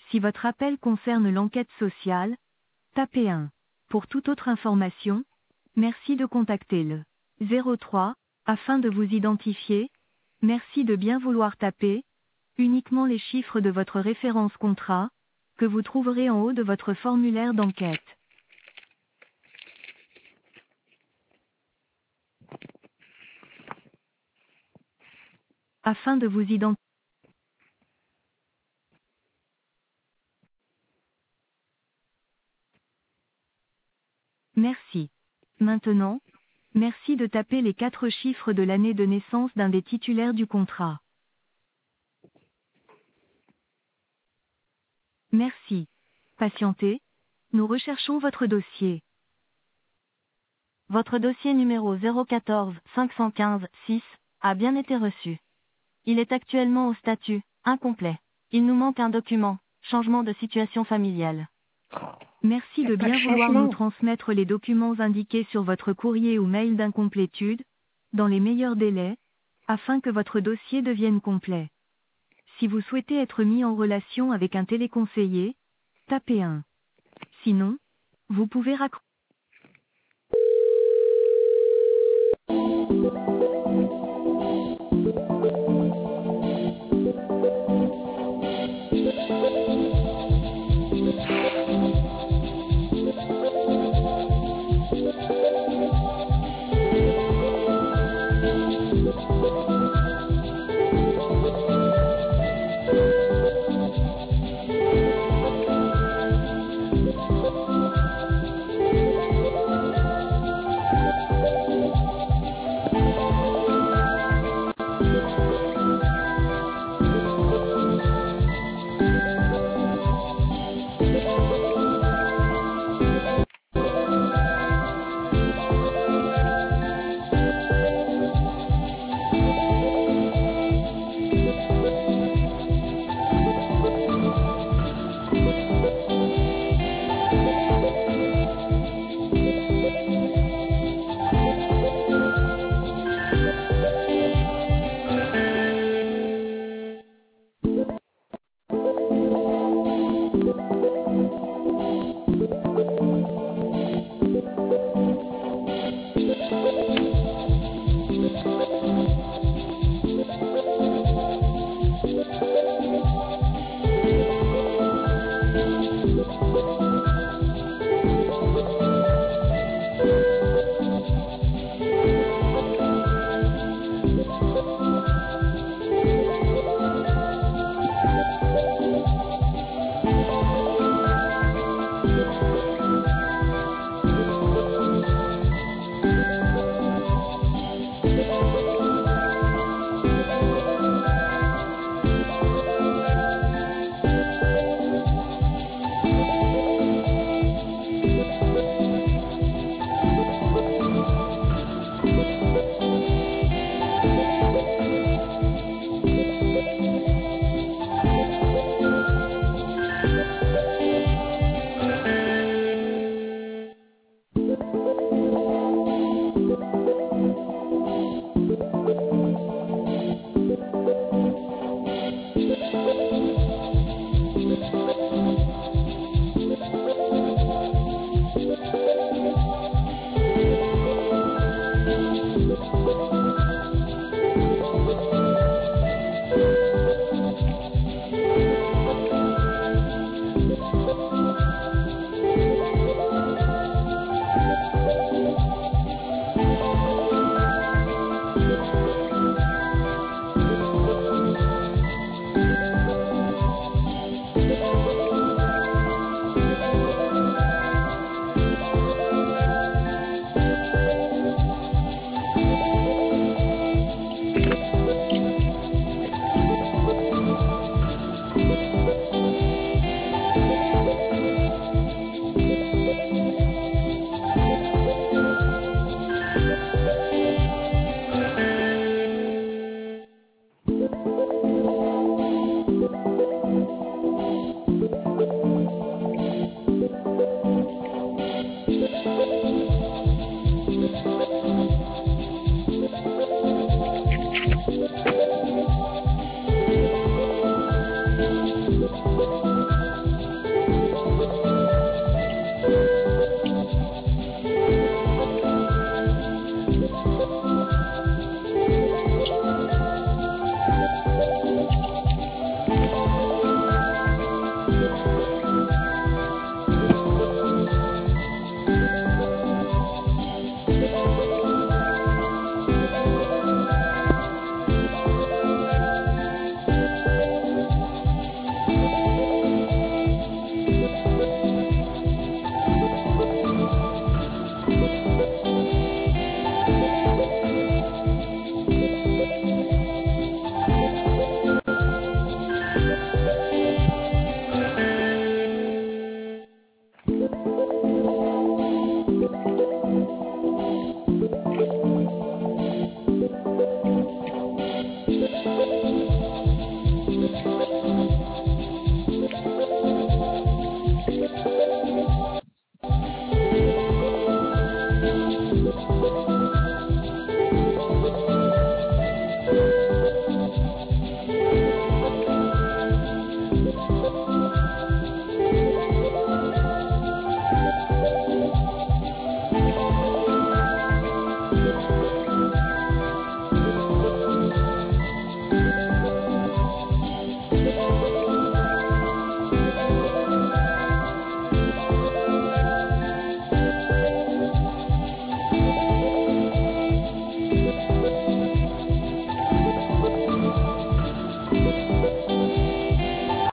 Si votre appel concerne l'enquête sociale, tapez 1. Pour toute autre information, merci de contacter le 03 afin de vous identifier. Merci de bien vouloir taper uniquement les chiffres de votre référence contrat, que vous trouverez en haut de votre formulaire d'enquête. Afin de vous identifier. Merci. Maintenant, merci de taper les 4 chiffres de l'année de naissance d'un des titulaires du contrat. Merci. Patientez. Nous recherchons votre dossier. Votre dossier numéro 014 515 6 a bien été reçu. Il est actuellement au statut incomplet. Il nous manque un document, changement de situation familiale. Merci de Pas de bien vouloir nous changement. transmettre les documents indiqués sur votre courrier ou mail d'incomplétude, dans les meilleurs délais, afin que votre dossier devienne complet. Si vous souhaitez être mis en relation avec un téléconseiller, tapez 1. Sinon, vous pouvez raccrocher.